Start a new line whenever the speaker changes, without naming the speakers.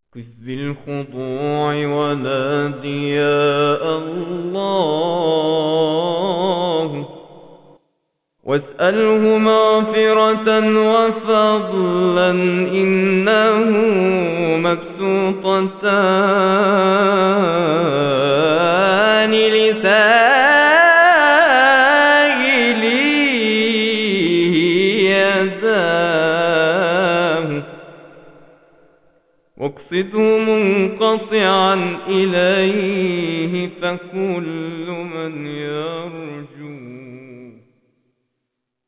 قف بالخضوع ونادي يا الله، واسأله مغفرة وفضلا، إنه مبسوطتان لسائله يداه، واقصده منقطعا إليه، فكل من يرجو